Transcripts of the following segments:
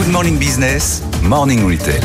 Good Morning Business, Morning Retail.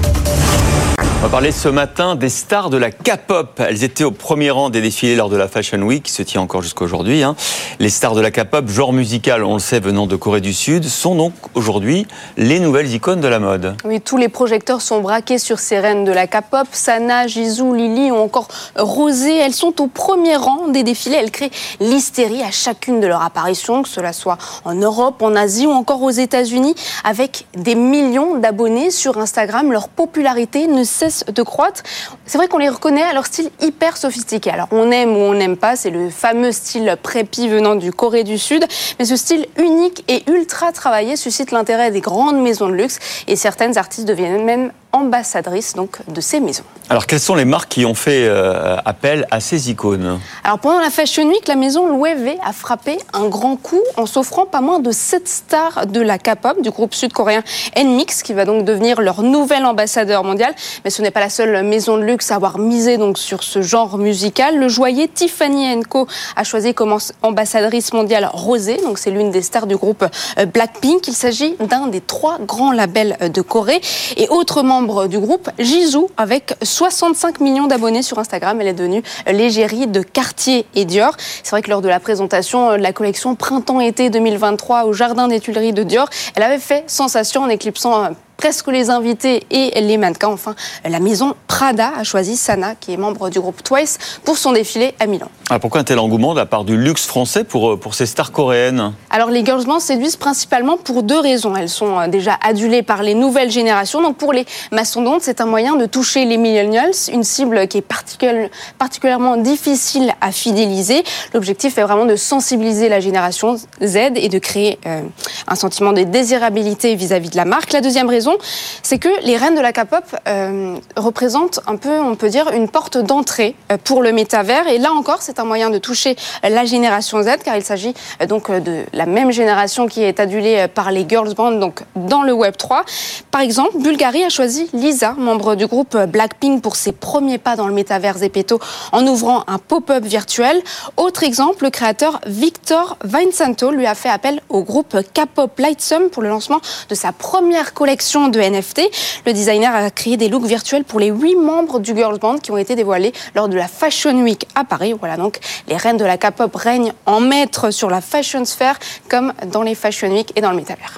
On va parler ce matin des stars de la K-pop. Elles étaient au premier rang des défilés lors de la Fashion Week, qui se tient encore jusqu'à aujourd'hui. Les stars de la K-pop, genre musical, on le sait, venant de Corée du Sud, sont donc aujourd'hui les nouvelles icônes de la mode. Oui, tous les projecteurs sont braqués sur ces reines de la K-pop. Sana, Jisoo, Lily ou encore Rosé. Elles sont au premier rang des défilés. Elles créent l'hystérie à chacune de leurs apparitions, que cela soit en Europe, en Asie ou encore aux États-Unis. Avec des millions d'abonnés sur Instagram, leur popularité ne cesse de croître. C'est vrai qu'on les reconnaît à leur style hyper sophistiqué. Alors on aime ou on n'aime pas, c'est le fameux style préppy venant du Corée du Sud, mais ce style unique et ultra travaillé suscite l'intérêt des grandes maisons de luxe et certaines artistes deviennent même ambassadrices donc de ces maisons. Alors quelles sont les marques qui ont fait appel à ces icônes ? Alors pendant la Fashion Week, la maison Loewe a frappé un grand coup en s'offrant pas moins de 7 stars de la K-pop du groupe sud-coréen NMIX qui va donc devenir leur nouvel ambassadeur mondial. Mais ce n'est pas la seule maison de luxe à avoir misé donc sur ce genre musical. Le joaillier Tiffany & Co a choisi comme ambassadrice mondiale Rosé, donc c'est l'une des stars du groupe Blackpink. Il s'agit d'un des 3 grands labels de Corée. Et autre membre du groupe, Jisoo, avec 65 millions d'abonnés sur Instagram. Elle est devenue l'égérie de Cartier et Dior. C'est vrai que lors de la présentation de la collection Printemps-été 2023 au Jardin des Tuileries de Dior, elle avait fait sensation en éclipsant presque les invités et les mannequins. Enfin, la maison Prada a choisi Sana, qui est membre du groupe Twice, pour son défilé à Milan. Alors pourquoi un tel engouement de la part du luxe français pour ces stars coréennes ? Alors les girls band séduisent principalement pour 2 raisons. Elles sont déjà adulées par les nouvelles générations. Donc pour les mastodontes, c'est un moyen de toucher les millennials, une cible qui est particulièrement difficile à fidéliser. L'objectif est vraiment de sensibiliser la génération Z et de créer un sentiment de désirabilité vis-à-vis de la marque. La deuxième raison, c'est que les reines de la K-pop représentent un peu, on peut dire, une porte d'entrée pour le métavers. Et là encore, c'est un moyen de toucher la génération Z, car il s'agit donc de la même génération qui est adulée par les girls band donc dans le Web 3. Par exemple, Bulgari a choisi Lisa, membre du groupe Blackpink, pour ses premiers pas dans le métavers Zepeto en ouvrant un pop-up virtuel. Autre exemple, le créateur Victor Vincenzo lui a fait appel au groupe K-pop Lightsum pour le lancement de sa première collection de NFT. Le designer a créé des looks virtuels pour les 8 membres du girls band qui ont été dévoilés lors de la Fashion Week à Paris. Voilà donc, les reines de la K-pop règnent en maître sur la fashion sphère comme dans les Fashion Week et dans le métavers.